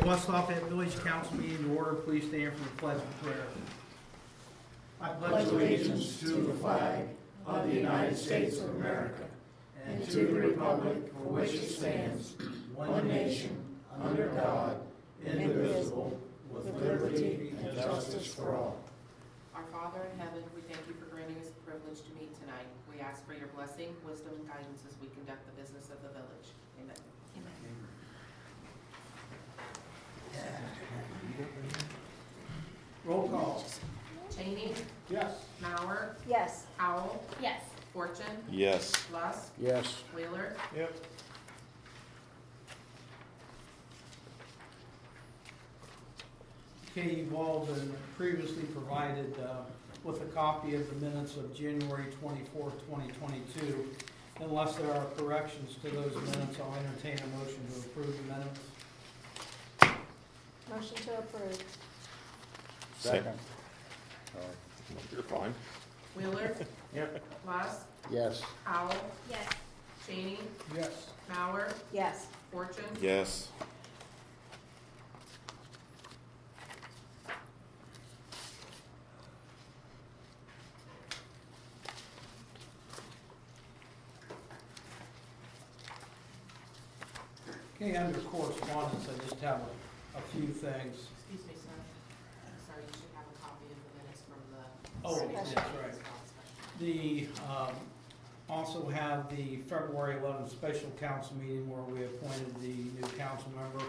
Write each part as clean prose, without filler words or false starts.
West Lafayette Village Council meeting to order. Please stand for the pledge of prayer. I pledge allegiance to the flag of the United States of America and to the republic for which it stands, one nation, under God, indivisible, with liberty and justice for all. Our Father in heaven, we thank you for granting us the privilege to meet tonight. We ask for your blessing, wisdom, and guidance as we conduct the business of the village. Amen. Roll call. Cheney, Yes. Maurer, Yes. Howell, Yes. Fortune, Yes. Lusk, Yes. Wheeler. Yep. Okay, you've all been previously provided with a copy of the minutes of January 24th, 2022. Unless there are corrections to those minutes, I'll entertain a motion to approve the minutes. Motion to approve. Second. You're fine. Wheeler, Yep. Lusk, Yes. Howell, Yes. Cheney, Yes. Maurer, Yes. Fortune. Yes. Okay, under correspondence, I just have a few things. Excuse me, sir. I'm sorry, you should have a copy of the minutes from the. Oh, city that's council. right. The, also have the February 11th special council meeting where we appointed the new council member.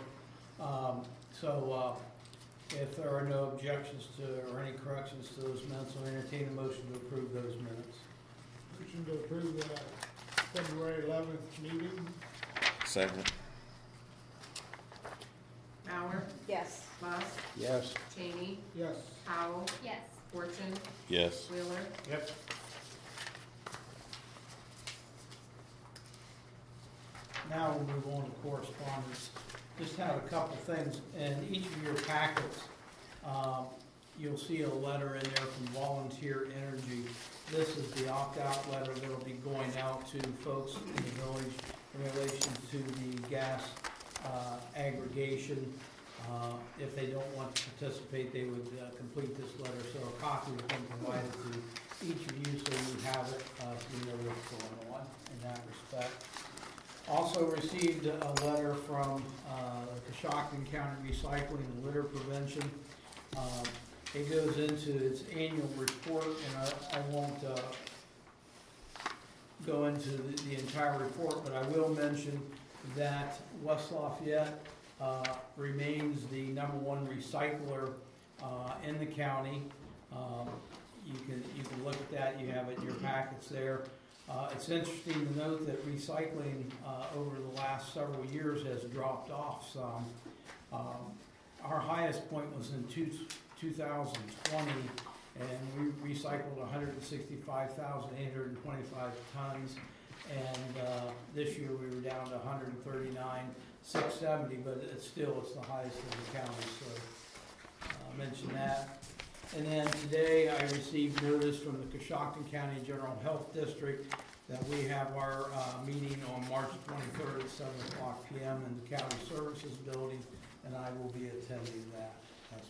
If there are no objections to, or any corrections to those minutes, I'll entertain a motion to approve those minutes. Motion to approve the February 11th meeting. Second. Maurer, Yes. Lusk, Yes. Cheney, Yes. Howell, Yes. Fortune, Yes. Wheeler. Yep. Now we'll move on to correspondence. Just have a couple things. In each of your packets, you'll see a letter in there from Volunteer Energy. This is the opt-out letter that will be going out to folks in the village in relation to the gas aggregation. If they don't want to participate, they would complete this letter. So a copy has been provided to each of you so you have it, so you know what's going on in that respect. Also received a letter from Coshocton County Recycling and Litter Prevention. It goes into its annual report, and I won't go into the entire report, but I will mention that West Lafayette remains the #1 recycler in the county. You can look at that. You have it in your packets there. It's interesting to note that recycling over the last several years has dropped off some. Our highest point was in 2020, and we recycled 165,825 tons, and this year we were down to 139,670, but it's the highest in the county, so I'll mention that. And then today I received notice from the Coshocton County General Health District that we have our meeting on March 23rd at 7 o'clock p.m. in the County Services Building, and I will be attending that as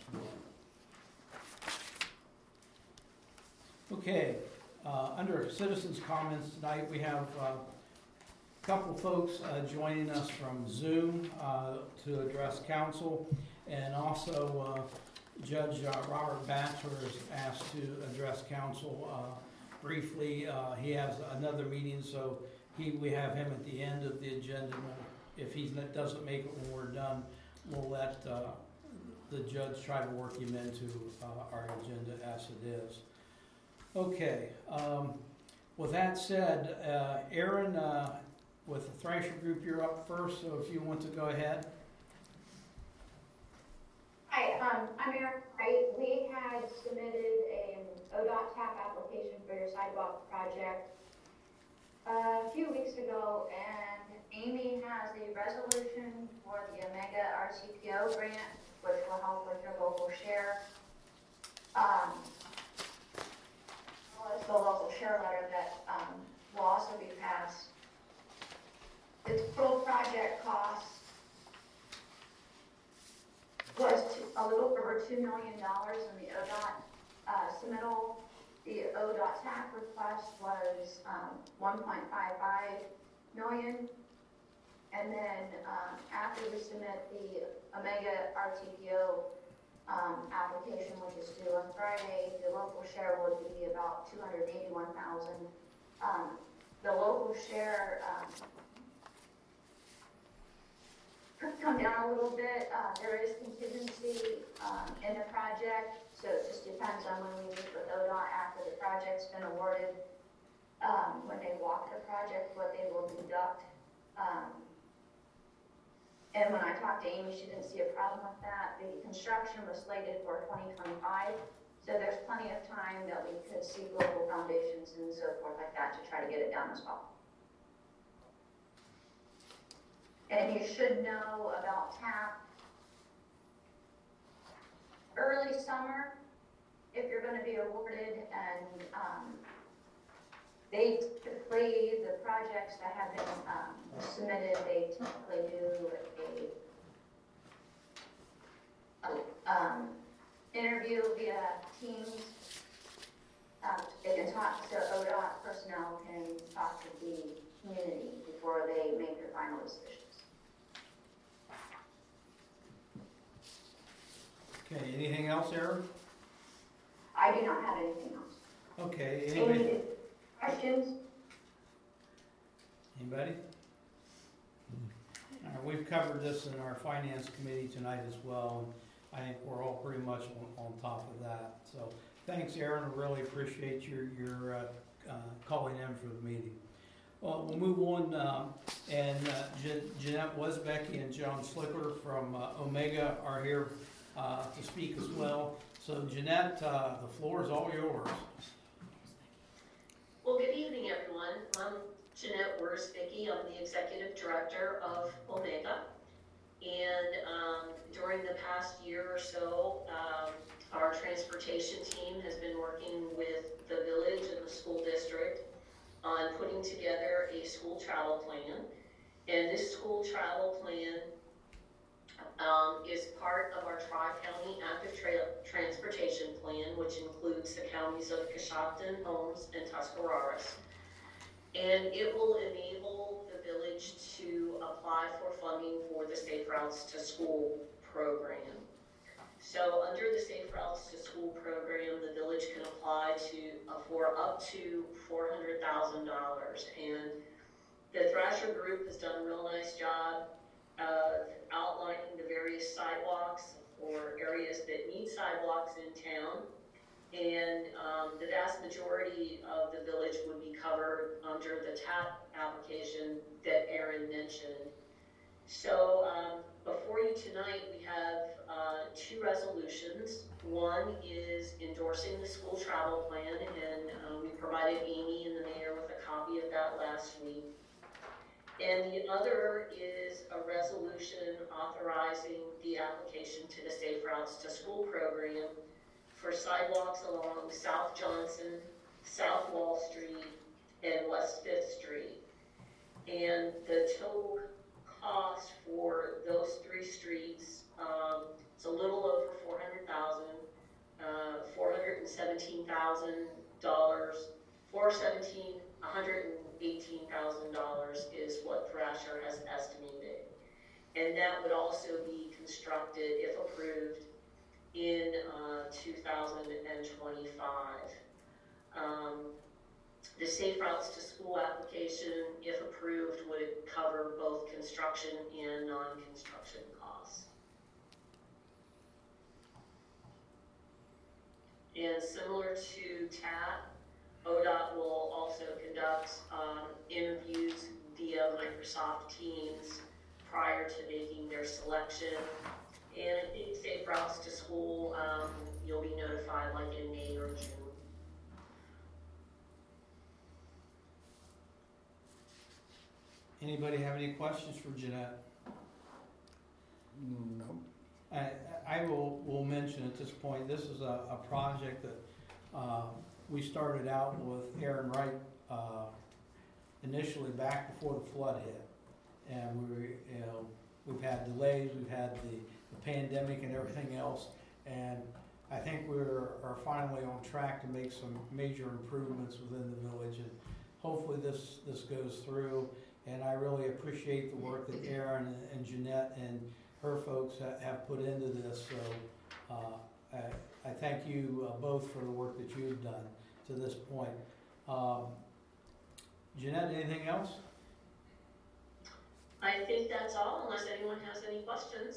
well. Okay, under citizens' comments tonight, we have a couple folks joining us from Zoom to address council, and also Judge Robert Batchelor is asked to address council briefly. He has another meeting, so we have him at the end of the agenda. If he doesn't make it when we're done, we'll let the judge try to work him into our agenda as it is. Okay. With that said, Aaron, with the Thrasher Group, you're up first, so if you want to go ahead. Hi, I'm Erin Wright. We had submitted an ODOT TAP application for your sidewalk project a few weeks ago, and Amy has a resolution for the Omega RCPO grant, which will help with your local share. It's the local share letter that will also be passed. Its total project cost over $2 million in the ODOT submittal. The ODOT TAP request was 1.55 million. And then after we submit the Omega RTPO application, which is due on Friday, the local share would be about 281,000. The local share could come down a little bit. There is contingency in the project, so it just depends on when we meet with ODOT after the project's been awarded. When they walk the project, what they will deduct. And when I talked to Amy, she didn't see a problem with that. The construction was slated for 2025, so there's plenty of time that we could seek local foundations and so forth like that to try to get it done as well. And you should know about TAP early summer if you're going to be awarded, and they typically, the projects that have been submitted, they typically do a interview via Teams. They can talk, so ODOT personnel can talk to the community before they make their final decisions. Okay, anything else, Aaron? I do not have anything else. Okay, Any anybody? questions? Anybody? All right, we've covered this in our finance committee tonight as well. I think we're all pretty much on top of that. So thanks, Aaron. I really appreciate your calling in for the meeting. Well, we'll move on, and Jeanette Wesbecky and John Slicker from Omega are here to speak as well. So Jeanette, the floor is all yours. Well, good evening, everyone. I'm Jeanette Wesbecky. I'm the Executive Director of Omega. And during the past year or so, our transportation team has been working with the village and the school district on putting together a school travel plan. And this school travel plan is part of our Tri-County Active Transportation Plan, which includes the counties of Coshocton, Holmes, and Tuscarawas. And it will enable the village to apply for funding for the Safe Routes to School program. So under the Safe Routes to School program, the village can apply for up to $400,000. And the Thrasher Group has done a real nice job of outlining the various sidewalks or areas that need sidewalks in town. And the vast majority of the village would be covered under the TAP application that Aaron mentioned. So before you tonight, we have two resolutions. One is endorsing the school travel plan, and we provided Amy and the mayor with a copy of that last week. And the other is a resolution authorizing the application to the Safe Routes to School program for sidewalks along South Johnson, South Wall Street, and West 5th Street. And the total cost for those three streets, it's a little over $400,000, $118,000 is what Thrasher has estimated. And that would also be constructed, if approved, in 2025. The Safe Routes to School application, if approved, would cover both construction and non-construction costs. And similar to TAP, ODOT will also conduct interviews via Microsoft Teams prior to making their selection. And I think Safe Routes to School, you'll be notified like in May or June. Anybody have any questions for Jeanette? No. I will mention at this point, this is a project that we started out with Aaron Wright initially back before the flood hit. And we've had delays, we've had the pandemic and everything else, And I think are finally on track to make some major improvements within the village, and hopefully this goes through. And I really appreciate the work that Erin and Jeanette and her folks have put into this. So I thank you both for the work that you've done to this point. Jeanette, anything else? I think that's all, unless anyone has any questions.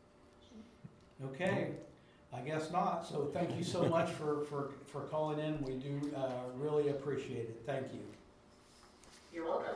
Okay, I guess not. So thank you so much for calling in. We do really appreciate it. Thank you. You're welcome.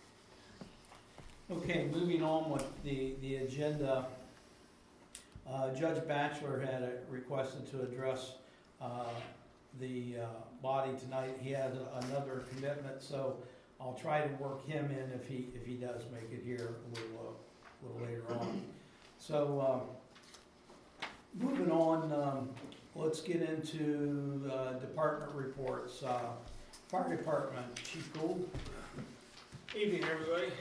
Okay, moving on with the agenda. Judge Batchelor had requested to address the body tonight. He has another commitment, so I'll try to work him in if he does make it here a little later on. So moving on, let's get into department reports. Fire Department, Chief Gould. Evening, everybody.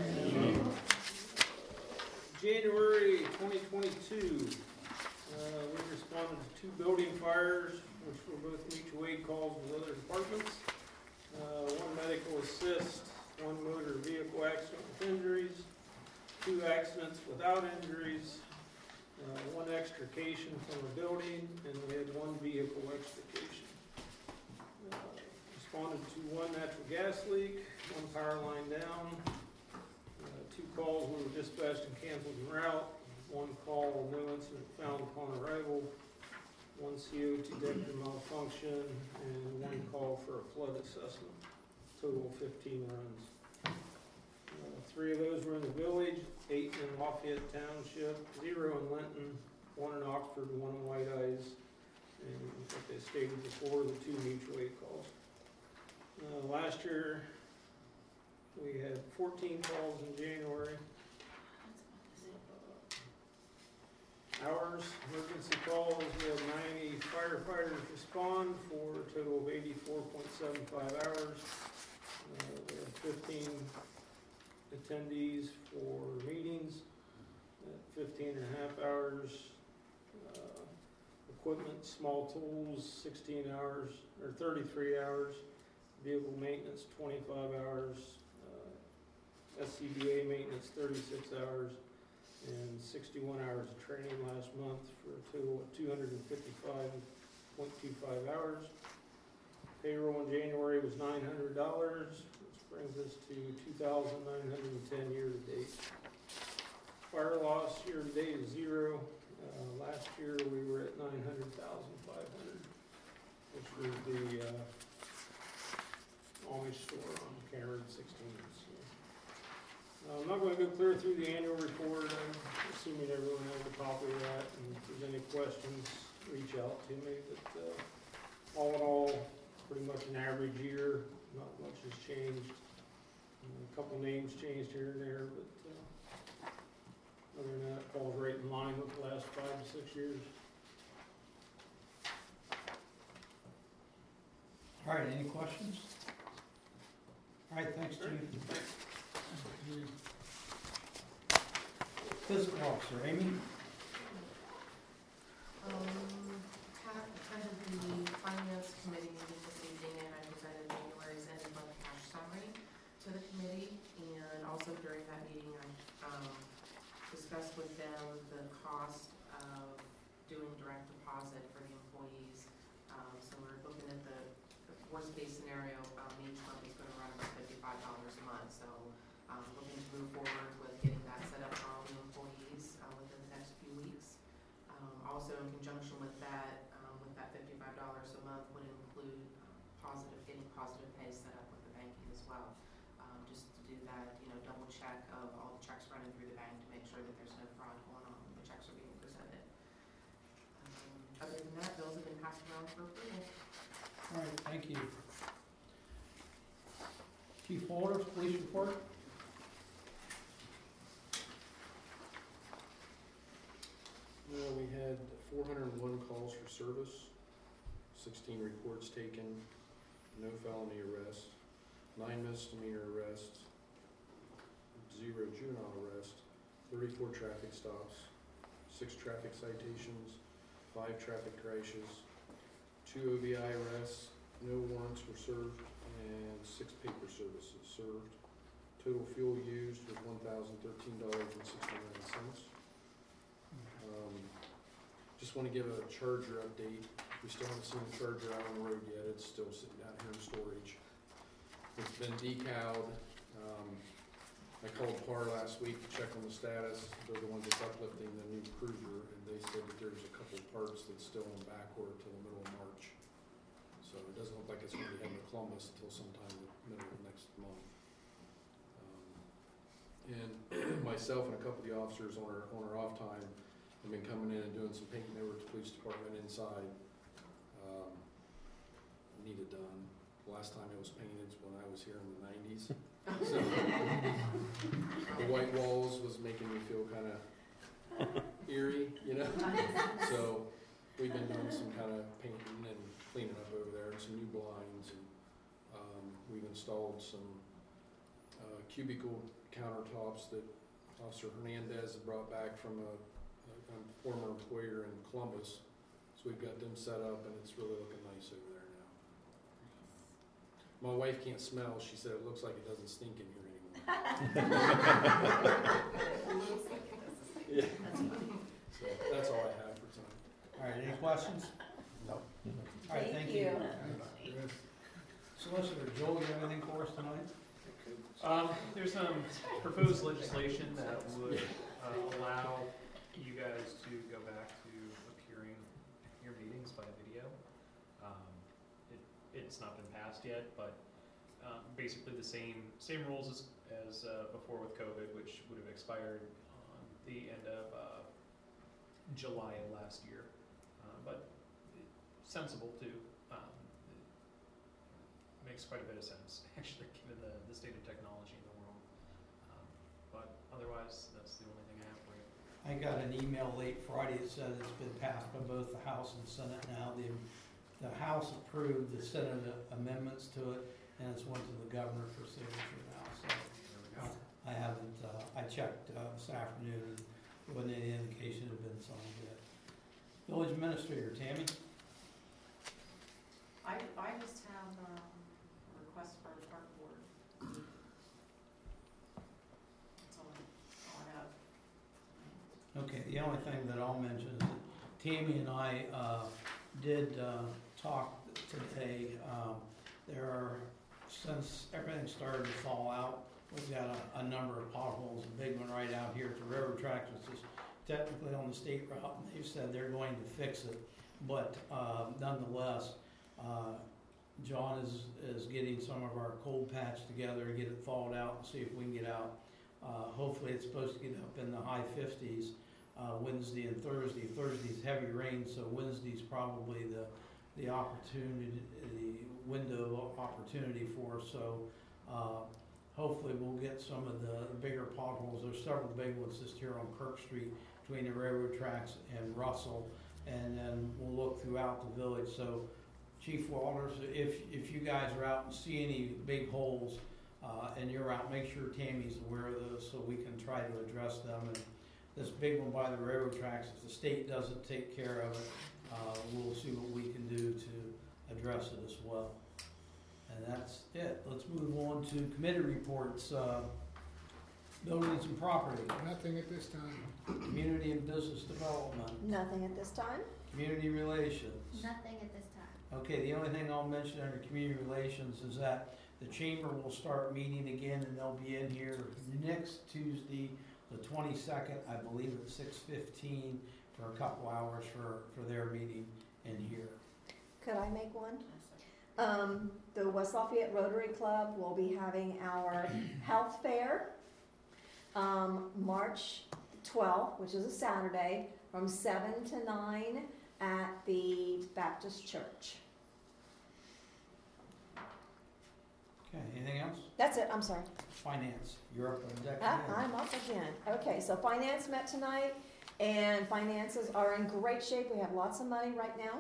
January 2022, we responded to 2 building fires, which were both mutual aid calls with other departments. 1 medical assist, 1 motor vehicle accident with injuries, 2 accidents without injuries, 1 extrication from a building, and we had 1 vehicle extrication. Responded to 1 natural gas leak, 1 power line down, 2 calls we were dispatched and canceled en route, 1 call, no incident found upon arrival, 1 CO2 detector malfunction, and 1 call for a flood assessment. Total 15 runs. 3 of those were in the village, 8 in Lafayette Township, 0 in Linton, 1 in Oxford, 1 in White Eyes, and like I stated before, the 2 mutual aid calls. Last year, we had 14 calls in January. Hours, emergency calls, we had 90 firefighters respond for a total of 84.75 hours. We had 15 attendees for meetings at 15 and a half hours. Equipment, small tools, 16 hours, or 33 hours. Vehicle maintenance, 25 hours. SCBA maintenance, 36 hours. And 61 hours of training last month for a total of 255.25 hours. Payroll in January was $900, which brings us to $2,910 year to date. Fire loss year to date is 0. Last year we were at $900,500, which was the Amish store on Cameron 16. I'm not going to go clear through the annual report. I'm assuming everyone has a copy of that, and if there's any questions, reach out to me. But all in all, pretty much an average year. Not much has changed. A couple names changed here and there, but other than that, it falls right in line with the last 5 to 6 years. All right, any questions? All right, thanks, Chief. Physical officer, Amy? Pat attended the finance committee meeting this evening, and I presented January's end of month cash summary to the committee. And also during that meeting, I discussed with them the cost of doing direct deposit for the employees. So we're looking at the worst case scenario. Each month is going to run about $55 a month. So looking to move forward with getting that set up for all the employees within the next few weeks. Also in conjunction with that $55 a month would include getting positive pay set up with the banking as well. Just to do that, double check of all the checks running through the bank to make sure that there's no fraud going on when the checks are being presented. Other than that, bills have been passed around for approval. All right, thank you. Chief Walters, police report. Well, we had 401 calls for service, 16 reports taken, no felony arrests, 9 misdemeanor arrests, 0 juvenile arrests, 34 traffic stops, 6 traffic citations, 5 traffic crashes, 2 OVI arrests, no warrants were served, and 6 paper services served. Total fuel used was $1,013.69. Just want to give a Charger update. We still haven't seen the Charger out on the road yet. It's still sitting out here in storage. It's been decaled. I called PAR last week to check on the status. They're the ones that's uplifting the new Cruiser, and they said that there's a couple parts that's still on back order till the middle of March. So it doesn't look like it's going to be heading to Columbus until sometime in the middle of next month. And myself and a couple of the officers on our off time have been coming in and doing some painting over at the police department inside. Need it done. The last time it was painted when I was here in the 90s. So the white walls was making me feel kind of eerie, you know? So we've been doing some kind of painting and cleaning up over there, and some new blinds, and we've installed some cubicle countertops that Officer Hernandez brought back from a former employer in Columbus. So we've got them set up, and it's really looking nice over there now. My wife can't smell. She said it looks like it doesn't stink in here anymore. Yeah. So that's all I have for tonight. All right, any questions? No. All right, thank you. Solicitor Joel, you have anything for us tonight? There's some proposed legislation that would allow you guys to go back to appearing at your meetings by video. It's not been passed yet, but basically the same rules as before with COVID, which would have expired on the end of July of last year. But sensible too. Makes quite a bit of sense, actually, given the state of technology in the world. But otherwise, that's the only thing I have for you. I got an email late Friday that said it's been passed by both the House and Senate now. The House approved the Senate amendments to it, and it's went to the governor for signature now. So I haven't, I checked this afternoon, and there wasn't any indication it had been signed yet. Village Administrator, Tammy? I just have a request for the park board. That's all I have. Okay, the only thing that I'll mention is that Tammy and I did talk today. There are, since everything started to fall out, we've got a number of potholes, a big one right out here at the railroad tracks, which is technically on the state route, and they've said they're going to fix it. But nonetheless, John is getting some of our cold patch together to get it thawed out and see if we can get out. Hopefully it's supposed to get up in the high 50s Wednesday and Thursday. Thursday's heavy rain, so Wednesday's probably the opportunity, the window of opportunity for us. So hopefully we'll get some of the bigger potholes. There's several big ones just here on Kirk Street between the railroad tracks and Russell, and then we'll look throughout the village. So Chief Walters, if you guys are out and see any big holes and you're out, make sure Tammy's aware of those so we can try to address them. And this big one by the railroad tracks, if the state doesn't take care of it, we'll see what we can do to address it as well. And that's it. Let's move on to committee reports. Buildings and property. Nothing at this time. Community and business development. Nothing at this time. Community relations. Nothing at this time. Okay, the only thing I'll mention under community relations is that the chamber will start meeting again, and they'll be in here next Tuesday, the 22nd, I believe at 6:15 for a couple hours for their meeting in here. Could I make one? The West Lafayette Rotary Club will be having our health fair March 12th, which is a Saturday, from 7 to 9 at the Baptist Church. Okay, anything else? That's it, I'm sorry. Finance, you're up on deck again. I'm up again. Okay, so finance met tonight, and finances are in great shape. We have lots of money right now.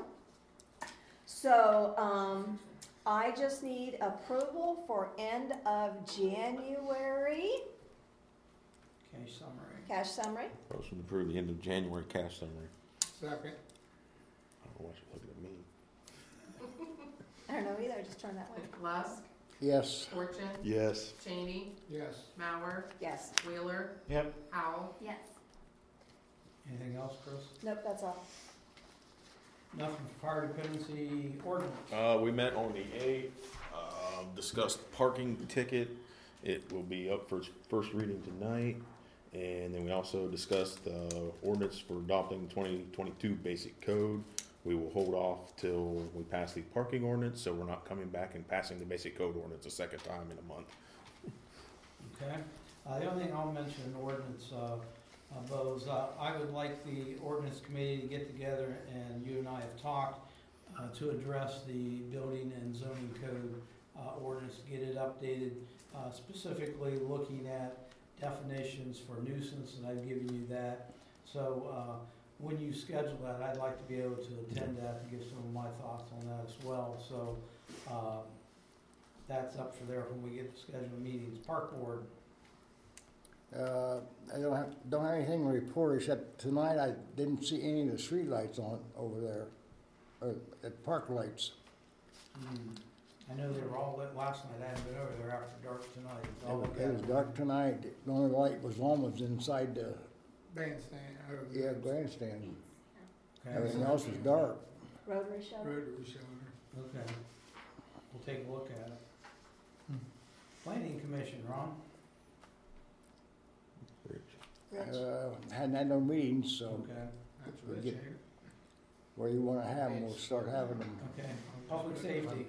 So I just need approval for end of January. Cash summary. Cash summary. Motion to approve the end of January cash summary. Second. Why is she looking at me? I don't know either, just turn that way. Lusk, Yes. Fortune, Yes. Cheney, Yes. Mauer, Yes. Wheeler, Yep. Howell. Yes. Anything else, Chris? Nope, that's all. Nothing for fire dependency ordinance. We met on the 8th, discussed parking ticket. It will be up for first reading tonight. And then we also discussed the ordinance for adopting 2022 basic code. We will hold off till we pass the parking ordinance, so we're not coming back and passing the basic code ordinance a second time in a month. Okay. The only thing I'll mention in the ordinance, Bo, is I would like the ordinance committee to get together, and you and I have talked to address the building and zoning code ordinance, get it updated, specifically looking at definitions for nuisance, and I've given you that. So when you schedule that, I'd like to be able to attend that and give some of my thoughts on that as well. So that's up for there when we get to schedule meetings. Park board. I don't have anything to report except tonight I didn't see any of the street lights on over there, or at park lights. I know they were all lit last night. I hadn't been over there after dark tonight. So I'll look It at was dark tonight. The only light was on was inside the Bandstand. grandstand. Okay. Everything else was dark. Rotary shutter? Rotary shelter. Okay. We'll take a look at it. Planning commission, Ron? Rich? Hadn't had no meetings, so Okay. That's We Rich, get- ain't it? where you wanna have them, we'll start having them. Okay. Public safety.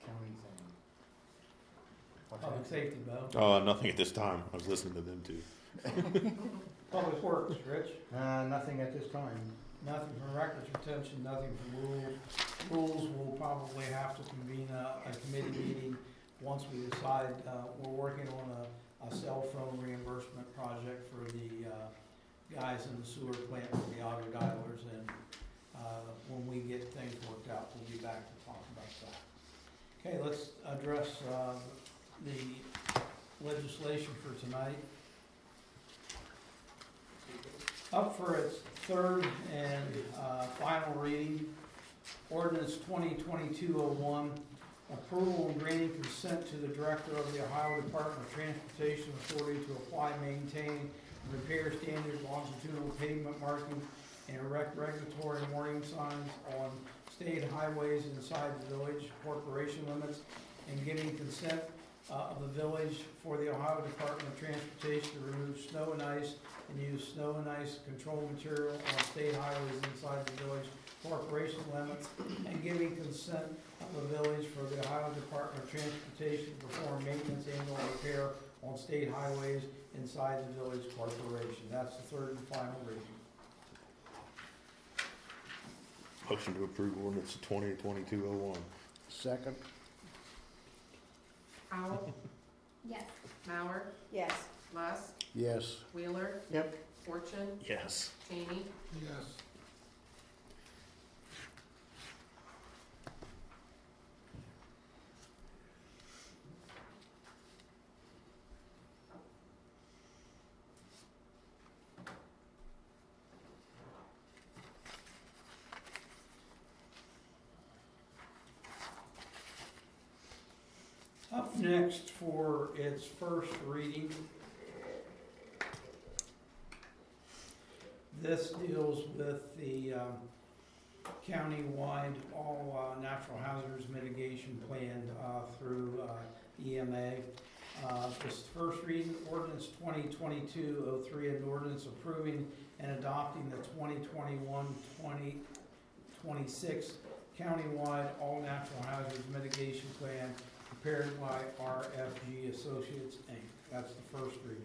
Public safety, Bo. Nothing at this time. I was listening to them too. Public works, Rich? Nothing at this time. Nothing from records retention, nothing from rules. Rules will probably have to convene a committee meeting once we decide. We're working on a cell phone reimbursement project for the guys in the sewer plant for the auto dialers, and when we get things worked out, we'll be back to talk about that. Okay, let's address the legislation for tonight. Up for its third and final reading, ordinance 2022-01, approval and granting consent to the director of the Ohio Department of Transportation Authority to apply, maintain, and repair standard longitudinal pavement markings and erect regulatory warning signs on state highways inside the village corporation limits, and giving consent of the village for the Ohio Department of Transportation to remove snow and ice and use snow and ice control material on state highways inside the village corporation limits, and giving consent of the village for the Ohio Department of Transportation to perform maintenance and/or repair on state highways inside the village corporation. That's the third and final reading. Motion to approve ordinance 2022-01. Second? Howell, Yes. Mauer, Yes. Lusk, Yes. Wheeler. Yep. Fortune, Yes. Cheney, Yes. Up next for its first reading, this deals with the county-wide all natural hazards mitigation plan through EMA. This first reading, ordinance 2022-03, an ordinance approving and adopting the 2021-2026 countywide all natural hazards mitigation plan prepared by RFG Associates, Inc. That's the first reading.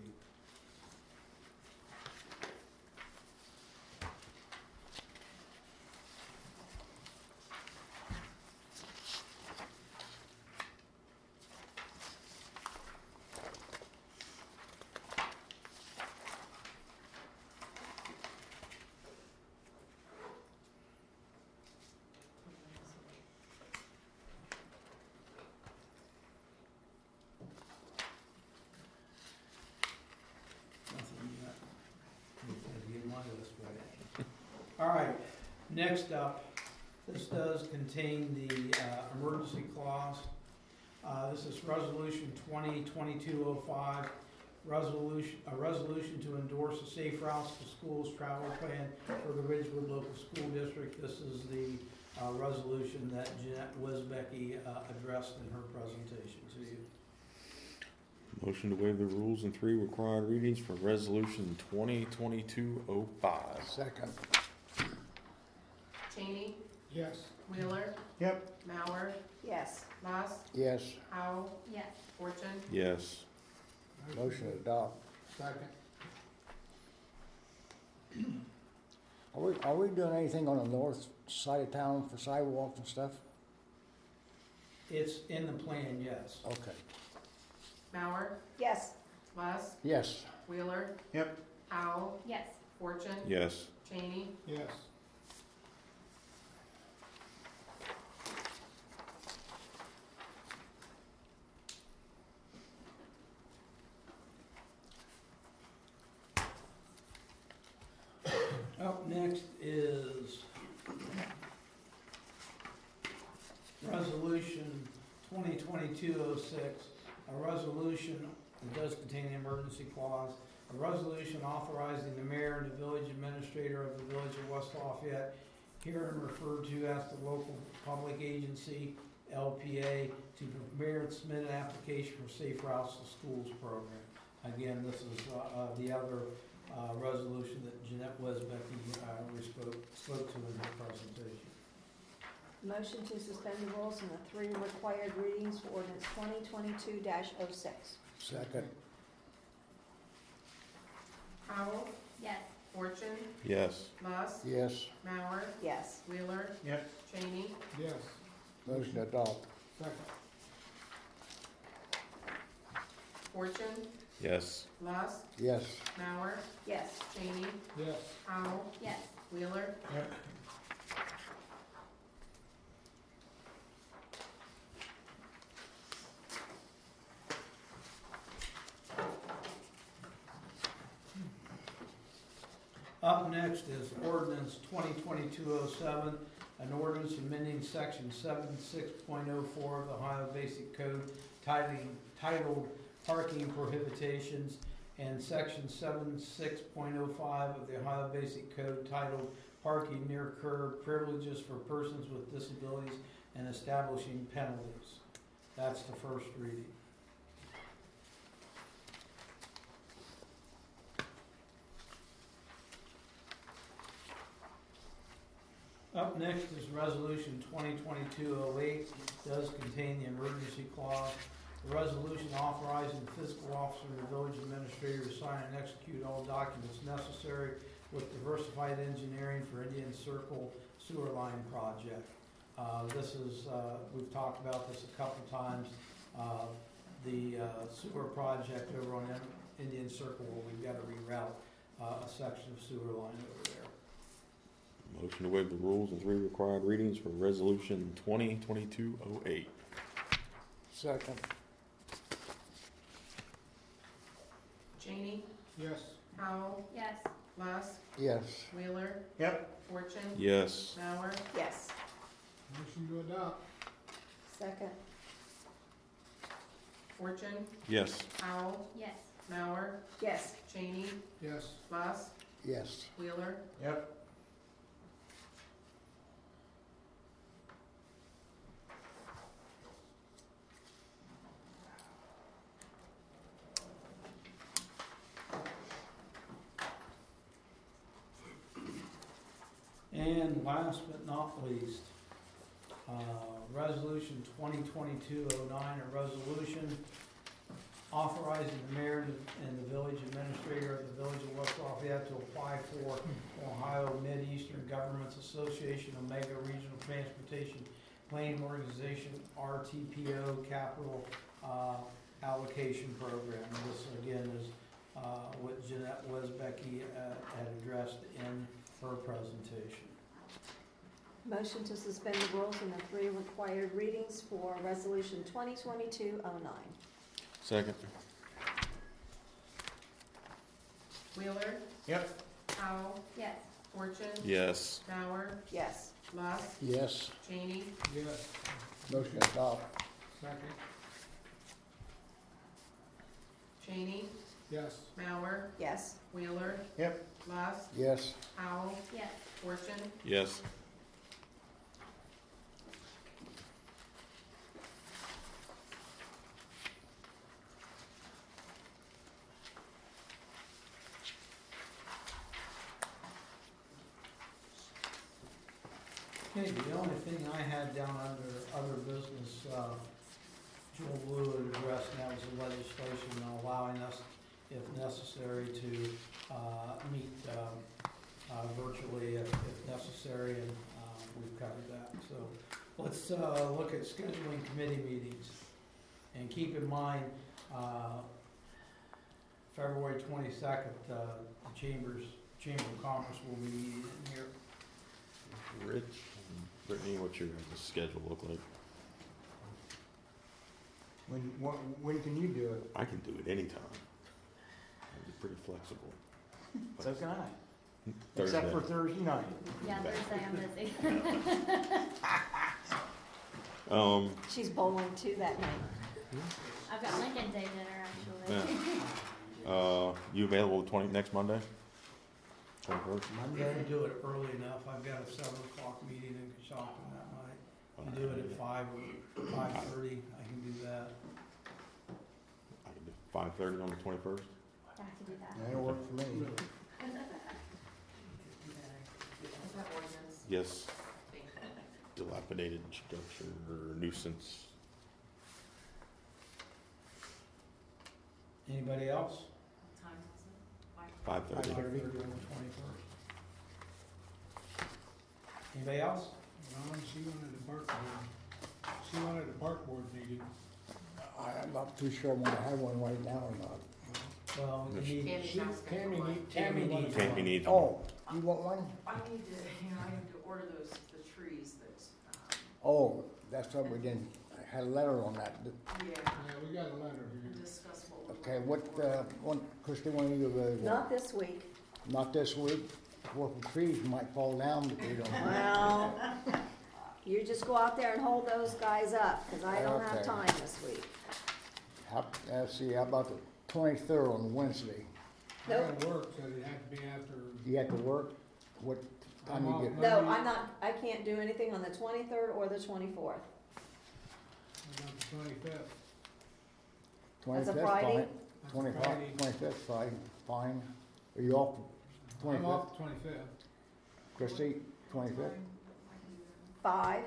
Nothing yet. Need to get my list right. All right, next up This does contain the emergency clause. This is Resolution 2022-05, a resolution to endorse a Safe Routes to Schools travel plan for the Ridgewood Local School District. This is the resolution that Jeanette Wizbecki addressed in her presentation to you. Motion to waive the rules and 3 required readings for Resolution 2022-05. Second. Cheney, Yes. Wheeler, Yep. Mauer, Yes. Luss, Yes. Powell, Yes. Fortune. Yes. Motion to adopt. Second. Are we doing anything on the north side of town for sidewalks and stuff? It's in the plan, yes. Okay. Mauer, Yes. Luss, Yes. Wheeler, Yep. Powell, Yes. Fortune, Yes. Cheney. Yes. Up next is Resolution 2022-06, a resolution that does contain the emergency clause, a resolution authorizing the mayor and the village administrator of the village of West Lafayette, herein referred to as the local public agency, LPA, to prepare and submit an application for Safe Routes to Schools program. Again, this is the other resolution that Jeanette Wizbecki spoke to in her presentation. Motion to suspend the rules and the 3 required readings for ordinance 2022-06. Second. Powell, Yes. Fortune, Yes. Luss, Yes. Mauer, Yes. Wheeler, Yep. Cheney. Yes. Motion to adopt. Second. Fortune, Yes. Luss, Yes. Mauer, Yes. Cheney, Yes. Powell, Yes. Wheeler. Yep. Up next is ordinance 2022-07, an ordinance amending section 76.04 of the Ohio Basic Code titled Parking Prohibitions, and section 76.05 of the Ohio Basic Code titled Parking Near Curb Privileges for Persons with Disabilities and establishing penalties. That's the first reading. Up next is Resolution 2022-08, does contain the emergency clause. A resolution authorizing the fiscal officer and the village administrator to sign and execute all documents necessary with Diversified Engineering for Indian Circle Sewer Line Project. This is, we've talked about this a couple times, the sewer project over on Indian Circle where we've got to reroute a section of sewer line over there. Motion to waive the rules and 3 required readings for Resolution 2022-08. Second. Cheney, Yes. Powell, Yes. Luss, Yes. Wheeler, Yep. Fortune, Yes. Mauer, Yes. Motion to adopt. Second. Fortune, Yes. Powell, Yes. Mauer, Yes. Cheney, Yes. Luss, Yes. Wheeler. Yep. And last but not least, Resolution 2022-09, a resolution authorizing the mayor and the village administrator of the village of West Lafayette to apply for Ohio Mid-Eastern Governments Association Omega Regional Transportation Planning Organization, RTPO Capital Allocation Program. And this again is what Jeanette Wizbecki had addressed in her presentation. Motion to suspend the rules and the 3 required readings for resolution 2022-09. Second. Wheeler, Yep. Powell, Yes. Fortune, Yes. Bauer, Yes. Lusk, Yes. Cheney, Yes. Motion to adopt. Second. Cheney, Yes. Bauer, Yes. Wheeler. Yep. Lusk, Yes. Howell, Yes. Fortune, Yes. Okay, the only thing I had down under other business, Joel Blue had addressed, and that was the legislation allowing us, if necessary, to meet virtually if necessary, and we've covered that. So let's look at scheduling committee meetings. And keep in mind, February 22nd, the Chamber of Commerce will be meeting in here. Rich, Brittany, what's your guys' schedule look like? When can you do it? I can do it anytime. I'm pretty flexible. So can I. Thursday. Except for Thursday night. Yeah, Thursday I'm busy. She's bowling too that night. I've got Lincoln Day dinner actually. Yeah. You available next Monday? 21st? If you do it early enough, I've got a 7 o'clock meeting in Coshocton that night. You do it at 5 or 5:30, I can do that. I can do 5:30 on the 21st. I have to do that. That'll work for me. is that ordinance? Yes. Thank you. Dilapidated structure or nuisance. Anybody else? What time is it? 5:30. 5:30 on the 21st. Anybody else? She wanted a park board meeting. I'm not too sure I'm gonna have one right now or not. Well, you need, Tammy's asking for one. Tammy needs Tammy one. needs Oh, you want one? I need to, I have to order the trees that, Oh, that's what we didn't, I had a letter on that. yeah, Yeah, we got a letter and here. discuss what we Okay, Christie, when are you available? Not this week. Not this week. Well, the trees might fall down if we don't. Well, you just go out there and hold those guys up, because I don't have Okay. time this week. Let's see, how about the 23rd on Wednesday? I gotta work, so it had to be after. You have to work? What time you get? No, I can't do anything on the 23rd or the 24th. About the 25th. That's a 25th, Friday? fine. That's a 25th, Friday. 25th, fine. Are you off the I'm 25th? off the 25th. Christie, 25th, 5?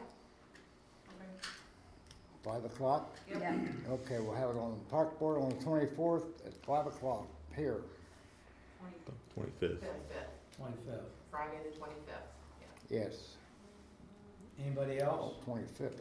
5 o'clock? Yeah. Okay, we'll have it on the park board on the 24th at 5 o'clock here. 25th. 25th. Friday the 25th. Yes, Anybody else? 25th.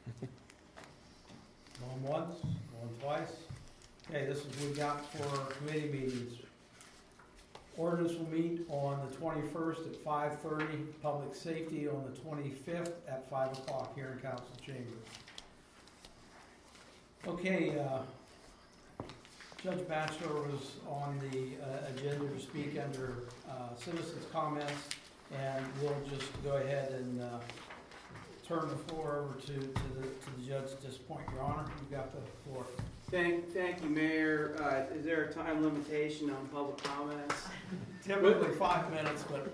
Going once, going twice? Okay, this is what we got for committee meetings. Ordinance will meet on the 21st at 5:30, public safety on the 25th at 5 o'clock here in council chambers. Okay, Judge Batchelor was on the agenda to speak under citizens' comments, and we'll just go ahead and turn the floor over to the judge at this point. Your Honor, you've got the floor. Thank you, Mayor. Is there a time limitation on public comments? Typically 5 minutes, but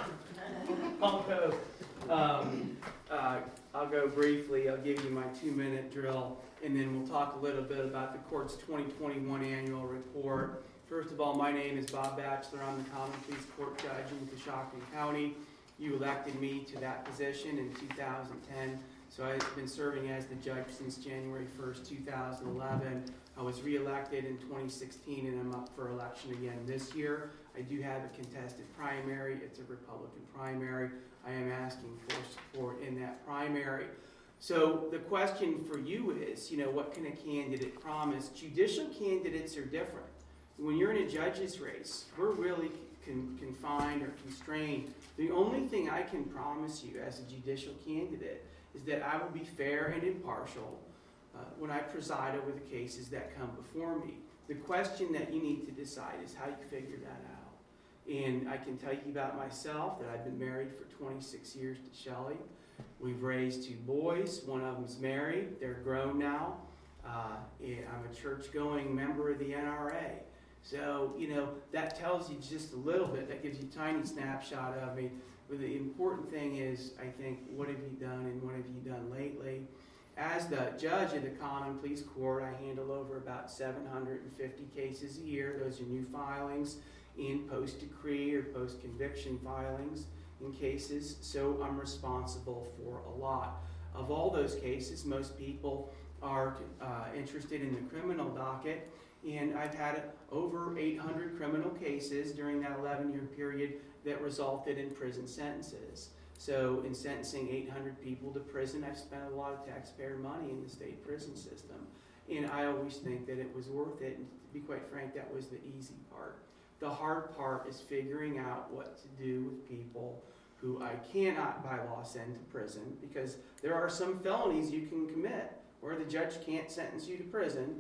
I'll go briefly. I'll give you my 2-minute drill, and then we'll talk a little bit about the court's 2021 annual report. First of all, my name is Bob Batchelor. I'm the Common Pleas Court Judge in Coshocton County. You elected me to that position in 2010, so I've been serving as the judge since January 1st, 2011. I was reelected in 2016, and I'm up for election again this year. I do have a contested primary. It's a Republican primary. I am asking for support in that primary. So the question for you is, what can a candidate promise? Judicial candidates are different. When you're in a judge's race, we're really confined or constrained. The only thing I can promise you as a judicial candidate is that I will be fair and impartial when I preside over the cases that come before me. The question that you need to decide is how you figure that out. And I can tell you about myself that I've been married for 26 years to Shelley. We've raised 2 boys. One of them's married. They're grown now. I'm a church-going member of the NRA. So, that tells you just a little bit. That gives you a tiny snapshot of me. But the important thing is, I think, what have you done and what have you done lately? As the judge of the Common Pleas Court, I handle over about 750 cases a year. Those are new filings and post-decree or post-conviction filings in cases. So I'm responsible for a lot. Of all those cases, most people are interested in the criminal docket. And I've had over 800 criminal cases during that 11-year period that resulted in prison sentences. So in sentencing 800 people to prison, I've spent a lot of taxpayer money in the state prison system. And I always think that it was worth it. And to be quite frank, that was the easy part. The hard part is figuring out what to do with people who I cannot by law send to prison, because there are some felonies you can commit where the judge can't sentence you to prison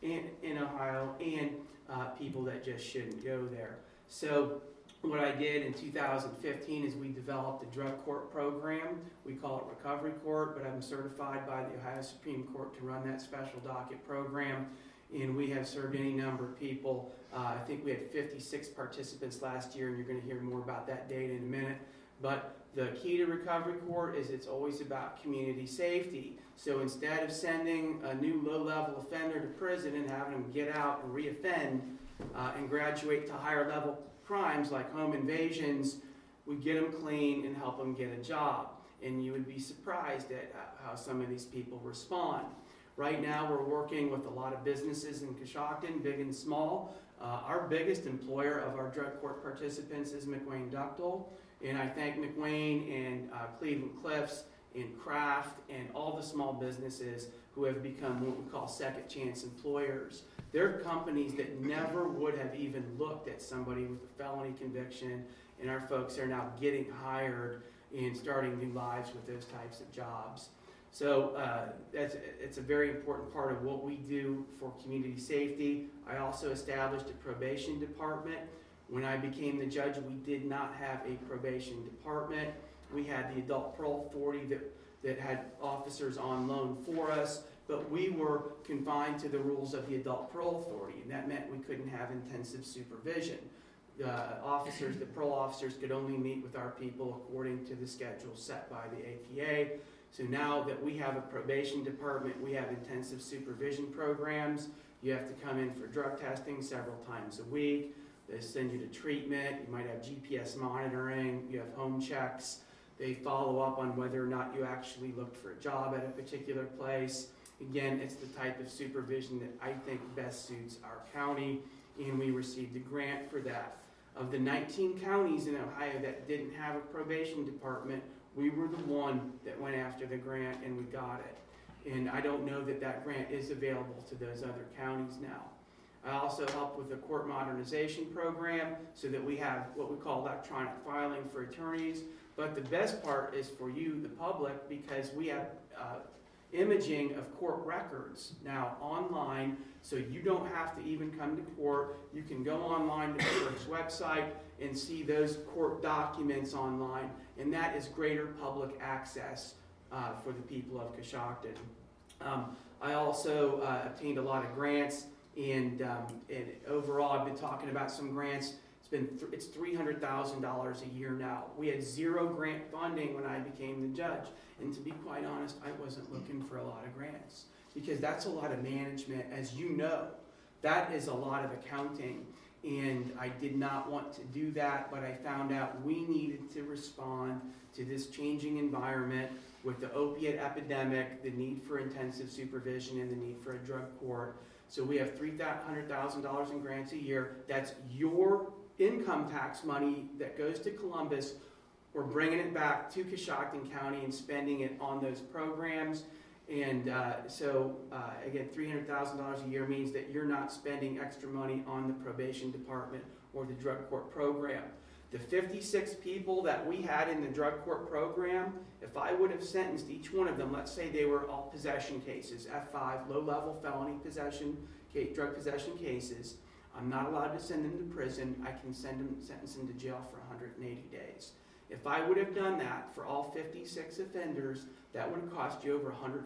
in Ohio, and people that just shouldn't go there. So what I did in 2015 is we developed a drug court program. We call it Recovery Court, but I'm certified by the Ohio Supreme Court to run that special docket program. And we have served any number of people. I think we had 56 participants last year, and you're going to hear more about that data in a minute. But the key to Recovery Court is it's always about community safety. So instead of sending a new low-level offender to prison and having them get out and reoffend and graduate to higher-level crimes like home invasions, we get them clean and help them get a job. And you would be surprised at how some of these people respond. Right now, we're working with a lot of businesses in Coshocton, big and small. Our biggest employer of our drug court participants is McWayne Ductil. And I thank McWayne and Cleveland Cliffs and Kraft and all the small businesses who have become what we call second chance employers. They're companies that never would have even looked at somebody with a felony conviction, and our folks are now getting hired and starting new lives with those types of jobs. So it's a very important part of what we do for community safety. I also established a probation department. When I became the judge, we did not have a probation department. We had the Adult Parole Authority that had officers on loan for us, but we were confined to the rules of the Adult Parole Authority, and that meant we couldn't have intensive supervision. The parole officers could only meet with our people according to the schedule set by the APA. So now that we have a probation department, we have intensive supervision programs. You have to come in for drug testing several times a week. They send you to treatment. You might have GPS monitoring. You have home checks. They follow up on whether or not you actually looked for a job at a particular place. Again, it's the type of supervision that I think best suits our county, and we received a grant for that. Of the 19 counties in Ohio that didn't have a probation department, we were the one that went after the grant, and we got it. And I don't know that that grant is available to those other counties now. I also help with the court modernization program so that we have what we call electronic filing for attorneys. But the best part is for you, the public, because we have imaging of court records now online, so you don't have to even come to court. You can go online to the court's website and see those court documents online, and that is greater public access for the people of Coshocton. I also obtained a lot of grants. And overall, I've been talking about some grants. It's $300,000 a year now. We had zero grant funding when I became the judge. And to be quite honest, I wasn't looking for a lot of grants, because that's a lot of management, as you know. That is a lot of accounting. And I did not want to do that, but I found out we needed to respond to this changing environment with the opiate epidemic, the need for intensive supervision, and the need for a drug court. So we have $300,000 in grants a year. That's your income tax money that goes to Columbus. We're bringing it back to Coshocton County and spending it on those programs. And again, $300,000 a year means that you're not spending extra money on the probation department or the drug court program. The 56 people that we had in the drug court program, if I would have sentenced each one of them, let's say they were all possession cases, F5, low-level felony possession, drug possession cases, I'm not allowed to send them to prison. I can sentence them to jail for 180 days. If I would have done that for all 56 offenders, that would have cost you over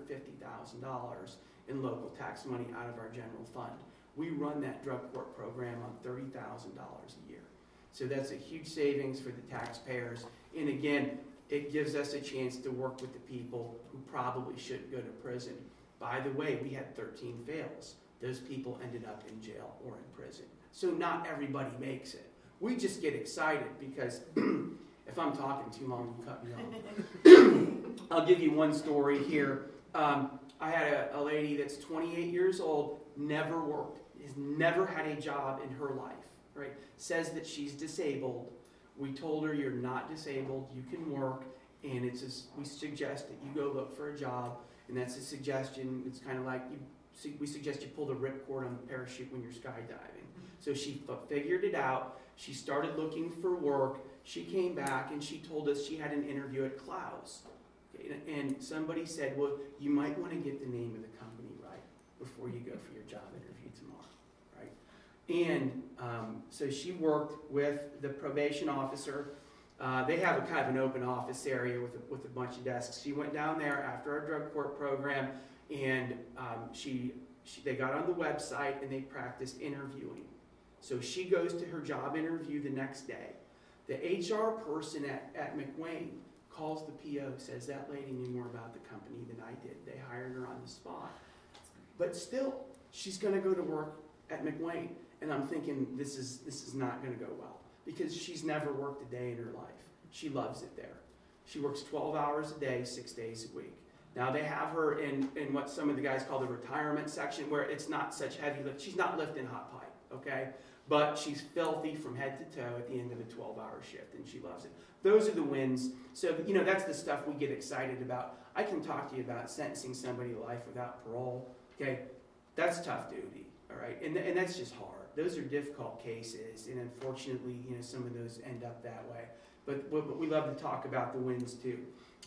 $150,000 in local tax money out of our general fund. We run that drug court program on $30,000 a year. So that's a huge savings for the taxpayers. And again, it gives us a chance to work with the people who probably shouldn't go to prison. By the way, we had 13 fails. Those people ended up in jail or in prison. So not everybody makes it. We just get excited because if I'm talking too long, you cut me off. I'll give you one story here. I had a lady that's 28 years old, never worked, has never had a job in her life, right? Says that she's disabled. We told her, you're not disabled, you can work, and we suggest that you go look for a job, and that's a suggestion. It's kind of like we suggest you pull the ripcord on the parachute when you're skydiving. So she figured it out. She started looking for work. She came back and she told us she had an interview at Klaus. Okay, and somebody said, well, you might want to get the name of the company right before you go for your job interview tomorrow, right? And so she worked with the probation officer. They have a kind of an open office area with a bunch of desks. She went down there after our drug court program, and they got on the website and they practiced interviewing. So she goes to her job interview the next day. The HR person at McWane calls the PO, says that lady knew more about the company than I did. They hired her on the spot. But still, she's going to go to work at McWane. And I'm thinking, this is not going to go well, because she's never worked a day in her life. She loves it there. She works 12 hours a day, 6 days a week. Now they have her in what some of the guys call the retirement section, where it's not such heavy lift. She's not lifting hot pipe, okay? But she's filthy from head to toe at the end of a 12-hour shift, and she loves it. Those are the wins. So, that's the stuff we get excited about. I can talk to you about sentencing somebody to life without parole, okay? That's tough duty, all right? And that's just hard. Those are difficult cases, and unfortunately, some of those end up that way. But we love to talk about the wins, too.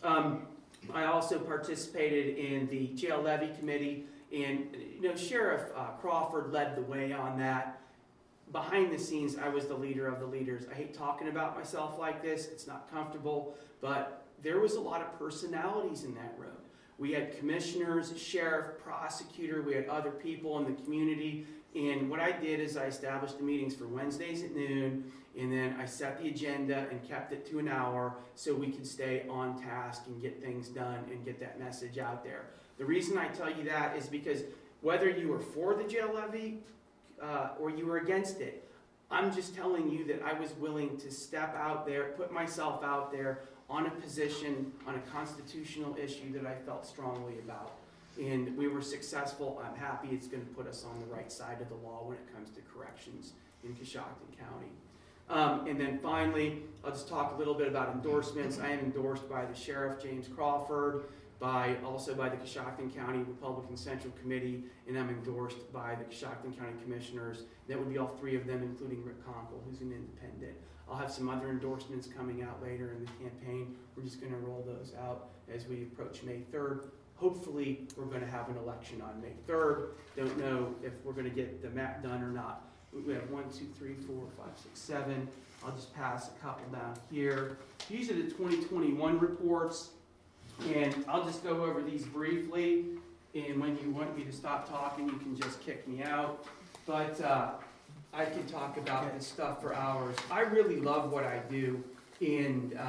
I also participated in the jail levy committee, and Sheriff Crawford led the way on that. Behind the scenes, I was the leader of the leaders. I hate talking about myself like this. It's not comfortable, but there was a lot of personalities in that room. We had commissioners, sheriff, prosecutor. We had other people in the community. And what I did is I established the meetings for Wednesdays at noon, and then I set the agenda and kept it to an hour so we could stay on task and get things done and get that message out there. The reason I tell you that is because whether you were for the jail levy or you were against it, I'm just telling you that I was willing to step out there, put myself out there on a position, on a constitutional issue that I felt strongly about. And we were successful. I'm happy it's going to put us on the right side of the law when it comes to corrections in Coshocton County. And then finally, I'll just talk a little bit about endorsements. I am endorsed by the Sheriff, James Crawford, also by the Coshocton County Republican Central Committee, and I'm endorsed by the Coshocton County Commissioners. That would be all three of them, including Rick Conkle, who's an independent. I'll have some other endorsements coming out later in the campaign. We're just going to roll those out as we approach May 3rd. Hopefully, we're going to have an election on May 3rd. Don't know if we're going to get the map done or not. We have 1, 2, 3, 4, 5, 6, 7. I'll just pass a couple down here. These are the 2021 reports, and I'll just go over these briefly. And when you want me to stop talking, you can just kick me out. But I can talk about this stuff for hours. I really love what I do, and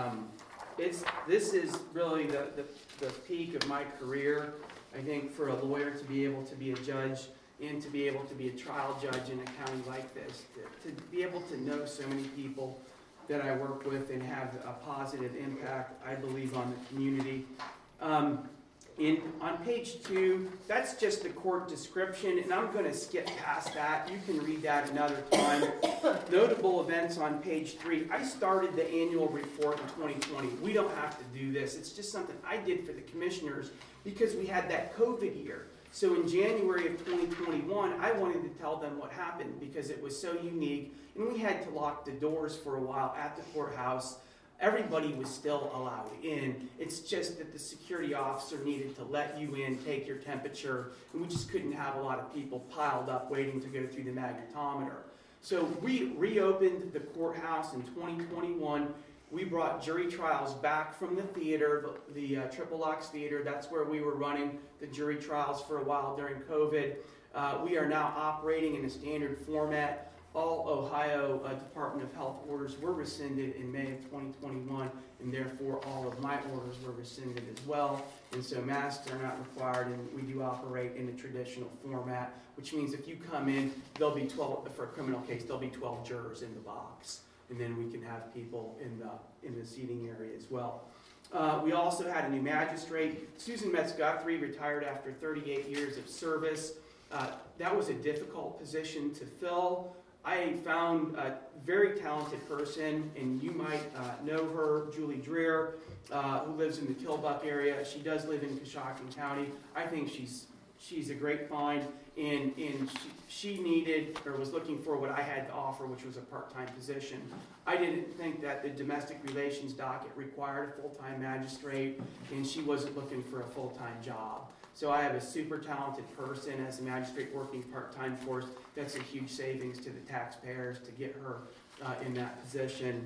this is really the peak of my career. I think for a lawyer to be able to be a judge and to be able to be a trial judge in a county like this, to be able to know so many people that I work with and have a positive impact, I believe, on the community. On page 2, that's just the court description, and I'm going to skip past that. You can read that another time. Notable events on page 3. I started the annual report in 2020. We don't have to do this. It's just something I did for the commissioners because we had that COVID year. So in January of 2021, I wanted to tell them what happened because it was so unique, and we had to lock the doors for a while at the courthouse. Everybody was still allowed in. It's just that the security officer needed to let you in, take your temperature, and we just couldn't have a lot of people piled up waiting to go through the magnetometer. So we reopened the courthouse in 2021. We brought jury trials back from the theater, the Triple Ox Theater. That's where we were running the jury trials for a while during COVID. We are now operating in a standard format. All Ohio Department of Health orders were rescinded in May of 2021, and therefore all of my orders were rescinded as well. And so masks are not required, and we do operate in a traditional format, which means if you come in, there'll be 12, for a criminal case, there'll be 12 jurors in the box, and then we can have people in the seating area as well. We also had a new magistrate. Susan Metz-Guthrie retired after 38 years of service. That was a difficult position to fill. I found a very talented person, and you might know her, Julie Dreer, who lives in the Killbuck area. She does live in Coshocton County. I think she's a great find, and she needed or was looking for what I had to offer, which was a part-time position. I didn't think that the domestic relations docket required a full-time magistrate, and she wasn't looking for a full-time job. So I have a super talented person as a magistrate working part-time for us. That's a huge savings to the taxpayers to get her in that position.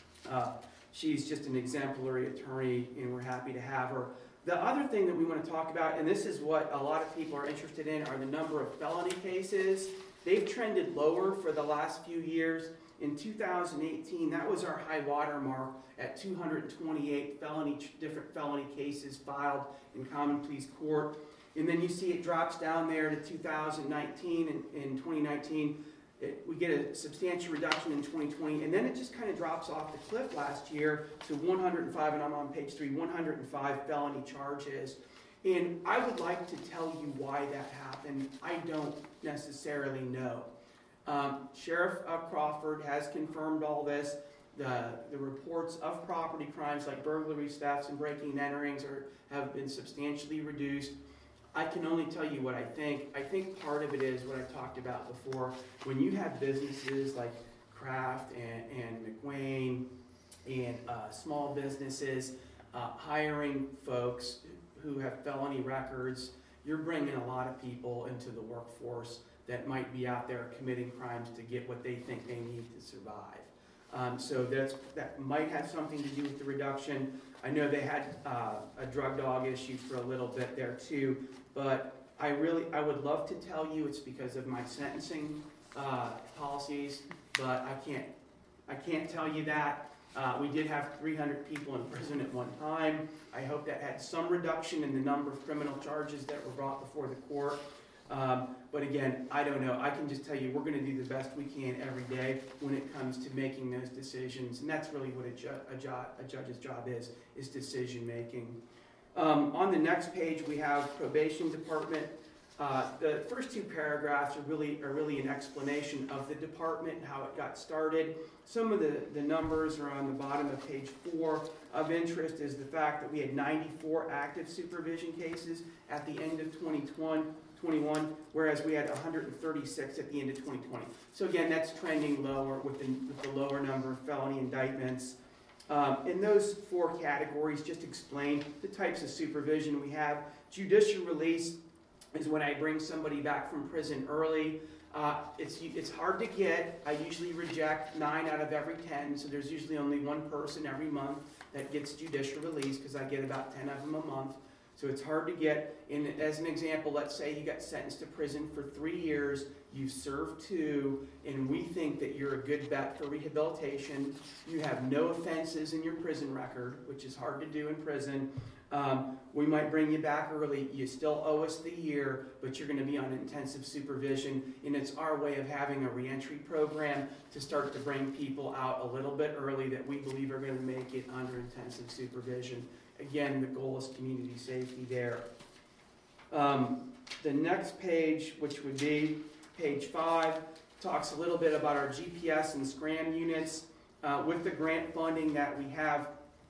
She's just an exemplary attorney, and we're happy to have her. The other thing that we want to talk about, and this is what a lot of people are interested in, are the number of felony cases. They've trended lower for the last few years. In 2018, that was our high water mark at 228 different felony cases filed in common pleas court. And then you see it drops down there to 2019, and in 2019, we get a substantial reduction in 2020, and then it just kind of drops off the cliff last year to 105, and I'm on page 3, 105 felony charges. And I would like to tell you why that happened. I don't necessarily know. Sheriff Crawford has confirmed all this. The reports of property crimes like burglaries, thefts, and breaking and enterings have been substantially reduced. I can only tell you what I think. I think part of it is what I talked about before. When you have businesses like Kraft and McWayne and small businesses hiring folks who have felony records, you're bringing a lot of people into the workforce that might be out there committing crimes to get what they think they need to survive. So that might have something to do with the reduction. I know they had a drug dog issue for a little bit there too, but I would love to tell you it's because of my sentencing policies, but I can't tell you that. We did have 300 people in prison at one time. I hope that had some reduction in the number of criminal charges that were brought before the court. But again, I don't know. I can just tell you we're going to do the best we can every day when it comes to making those decisions. And that's really what a judge's job is decision making. On the next page, we have probation department. The first two paragraphs are really an explanation of the department and how it got started. Some of the numbers are on the bottom of page 4. Of interest is the fact that we had 94 active supervision cases at the end of 2021, whereas we had 136 at the end of 2020. So again, that's trending lower with the lower number of felony indictments. And those 4 categories just explain the types of supervision we have. Judicial release is when I bring somebody back from prison early. It's hard to get. I usually reject 9 out of every 10, so there's usually only one person every month that gets judicial release because I get about 10 of them a month. So it's hard to get. And as an example, let's say you got sentenced to prison for 3 years, you served 2, and we think that you're a good bet for rehabilitation. You have no offenses in your prison record, which is hard to do in prison. We might bring you back early. You still owe us the year, but you're going to be on intensive supervision. And it's our way of having a reentry program to start to bring people out a little bit early that we believe are going to make it under intensive supervision. Again, the goal is community safety there. The next page, which would be page 5, talks a little bit about our GPS and SCRAM units. With the grant funding that we have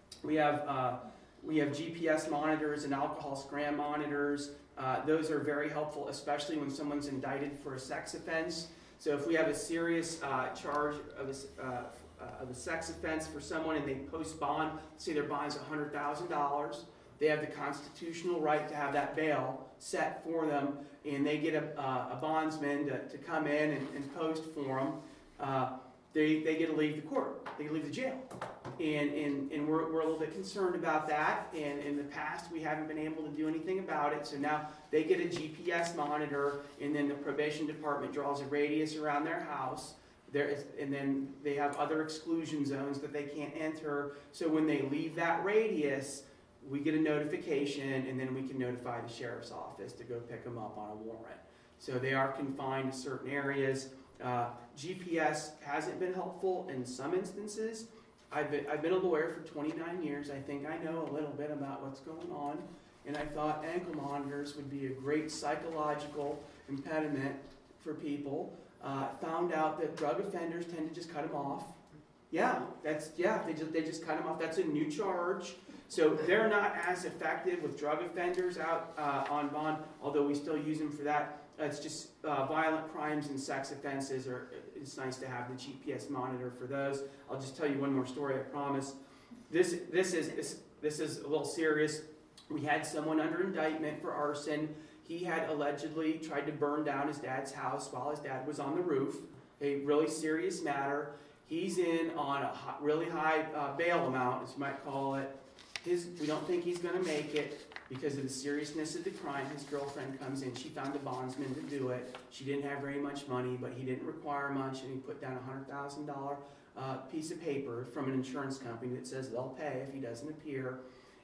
GPS monitors and alcohol SCRAM monitors. Those are very helpful, especially when someone's indicted for a sex offense. So if we have a serious charge of a sex offense for someone and they post bond, say their bond is $100,000, they have the constitutional right to have that bail set for them, and they get a bondsman to come in and post for them. they get to leave the court, they get to leave the jail. And we're a little bit concerned about that, and in the past, we haven't been able to do anything about it, so now they get a GPS monitor, and then the probation department draws a radius around their house, and then they have other exclusion zones that they can't enter, so when they leave that radius, we get a notification, and then we can notify the sheriff's office to go pick them up on a warrant. So they are confined to certain areas. GPS hasn't been helpful in some instances. I've been a lawyer for 29 years. I think I know a little bit about what's going on, and I thought ankle monitors would be a great psychological impediment for people. Found out that drug offenders tend to just cut them off. They just cut them off. That's a new charge. So they're not as effective with drug offenders out on bond, although we still use them for that. It's just violent crimes and sex offenses. It's nice to have the GPS monitor for those. I'll just tell you one more story, I promise. This is a little serious. We had someone under indictment for arson. He had allegedly tried to burn down his dad's house while his dad was on the roof. A really serious matter. He's in on a really high bail amount, as you might call it. We don't think he's going to make it because of the seriousness of the crime. His girlfriend comes in. She found a bondsman to do it. She didn't have very much money, but he didn't require much, and he put down a $100,000 piece of paper from an insurance company that says they'll pay if he doesn't appear.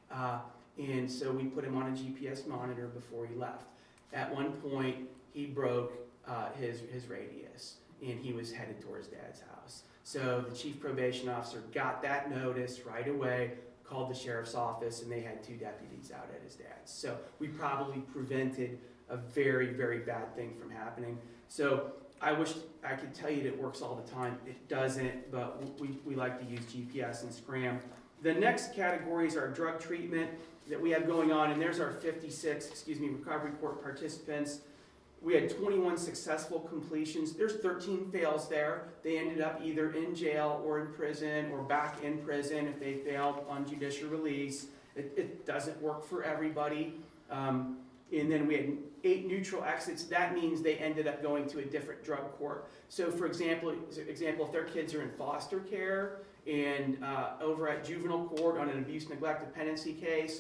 And so we put him on a GPS monitor before he left. At one point, he broke his radius, and he was headed towards Dad's house. So the chief probation officer got that notice right away, called the sheriff's office, and they had 2 deputies out at his dad's. So we probably prevented a very, very bad thing from happening. So I wish I could tell you that it works all the time. It doesn't, but we like to use GPS and Scram. The next categories are drug treatment that we have going on, and there's our 56, recovery court participants. We had 21 successful completions. There's 13 fails there. They ended up either in jail or in prison or back in prison if they failed on judicial release. It doesn't work for everybody. And then we had 8 neutral exits. That means they ended up going to a different drug court. So for example, if their kids are in foster care and over at juvenile court on an abuse, neglect, dependency case,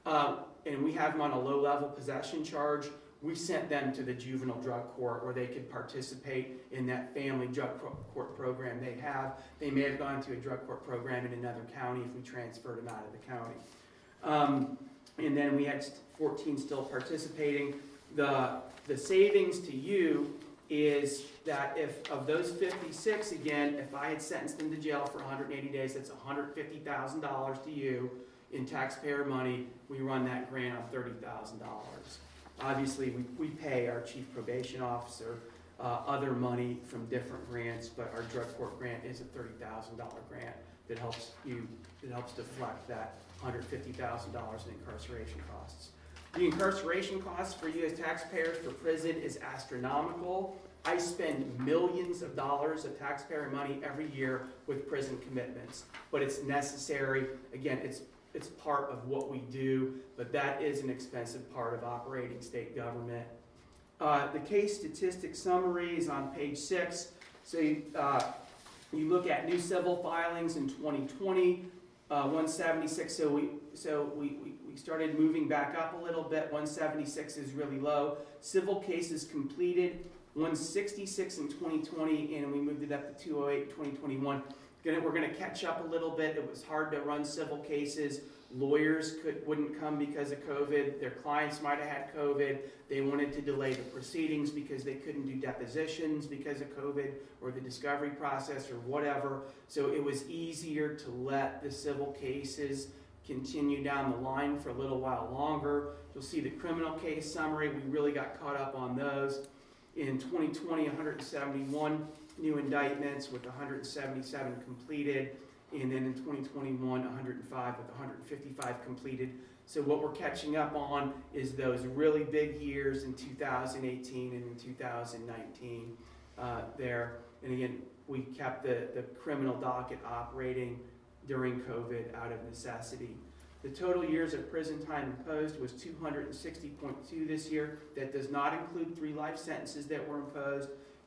and we have them on a low-level possession charge, we sent them to the juvenile drug court where they could participate in that family drug court program they have. They may have gone to a drug court program in another county if we transferred them out of the county. And then we had 14 still participating. The savings to you is that if of those 56, again, if I had sentenced them to jail for 180 days, that's $150,000 to you in taxpayer money. We run that grant on $30,000. Obviously, we pay our chief probation officer other money from different grants, but our drug court grant is a $30,000 grant that helps deflect that $150,000 in incarceration costs. The incarceration costs for you as taxpayers for prison is astronomical. I spend millions of dollars of taxpayer money every year with prison commitments, but it's necessary. Again, it's part of what we do, but that is an expensive part of operating state government. The case statistics summary is on page 6. So you look at new civil filings in 2020, 176. So we started moving back up a little bit. 176 is really low. Civil cases completed, 166 in 2020, and we moved it up to 208 in 2021. We're going to catch up a little bit. It was hard to run civil cases. Lawyers wouldn't come because of COVID. Their clients might have had COVID. They wanted to delay the proceedings because they couldn't do depositions because of COVID or the discovery process or whatever. So it was easier to let the civil cases continue down the line for a little while longer. You'll see the criminal case summary. We really got caught up on those. In 2020, 171 new indictments with 177 completed, and then in 2021, 105 with 155 completed. So what we're catching up on is those really big years in 2018 and in 2019 there. And again, we kept the criminal docket operating during COVID out of necessity. The total years of prison time imposed was 260.2 this year. That does not include 3 life sentences that were imposed.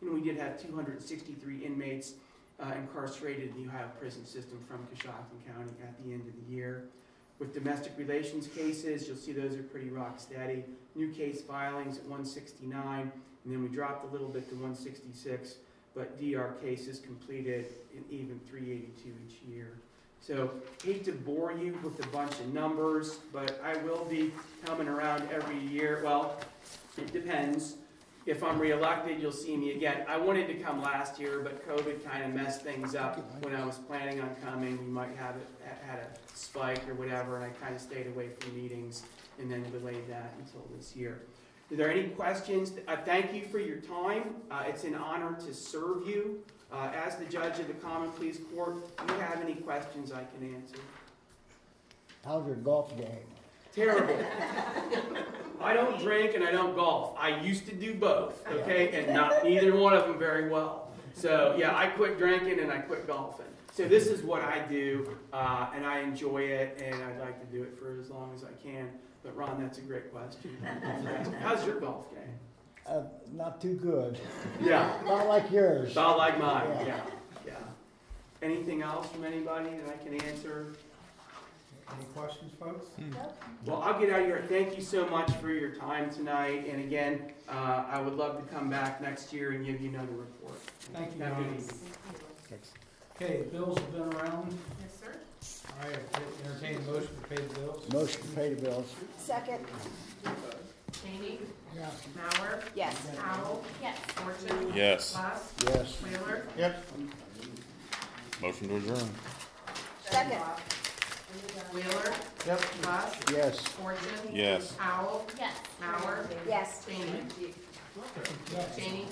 And we did have 263 inmates incarcerated in the Ohio prison system from Coshocton County at the end of the year. With domestic relations cases, you'll see those are pretty rock steady. New case filings at 169, and then we dropped a little bit to 166, but DR cases completed in even 382 each year. So, hate to bore you with a bunch of numbers, but I will be coming around every year. Well, it depends. If I'm reelected, you'll see me again. I wanted to come last year, but COVID kind of messed things up. When I was planning on coming, we might have had a spike or whatever, and I kind of stayed away from meetings and then delayed that until this year. Are there any questions? Thank you for your time. It's an honor to serve you. As the judge of the Common Pleas Court, do you have any questions I can answer? How's your golf game? Terrible. I don't drink and I don't golf. I used to do both, okay, and neither one of them very well. So yeah, I quit drinking and I quit golfing. So this is what I do, and I enjoy it, and I'd like to do it for as long as I can. But Ron, that's a great question. How's your golf game? Not too good. Yeah. Not like yours. About like mine. Yeah. Anything else from anybody that I can answer? Any questions, folks? Well, I'll get out of here. Thank you so much for your time tonight. And again, I would love to come back next year and give you another report. Thank you, Have a good Ron. evening. Okay, bills have been around. Yes, sir. All right, entertain a motion to pay the bills. Motion to pay the bills. Second. Cheney, Yes. Mauer, Yes. Powell, Yes. Fortune, Yes. Luss, Yes. Wheeler, Motion to adjourn. Second. Wheeler, Yep. Luss, Yes. Fortune, Yes. Powell, Yes. Mauer, Yes. Cheney. Cheney.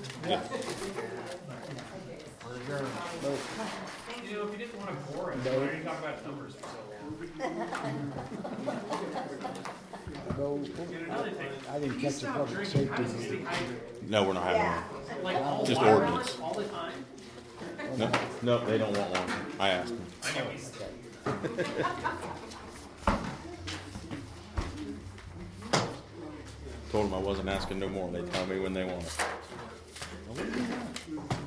You know, if you didn't want to bore us, why are you talking about numbers for so long? Another thing, I didn't if you catch the stop public drinking, how does safety it stay hydrated? No, we're not having Yeah. one. Like all Just water ordinance. all the time? No, they don't want one. I asked them. I know he's. Told them I wasn't asking no more. They tell me when they want it.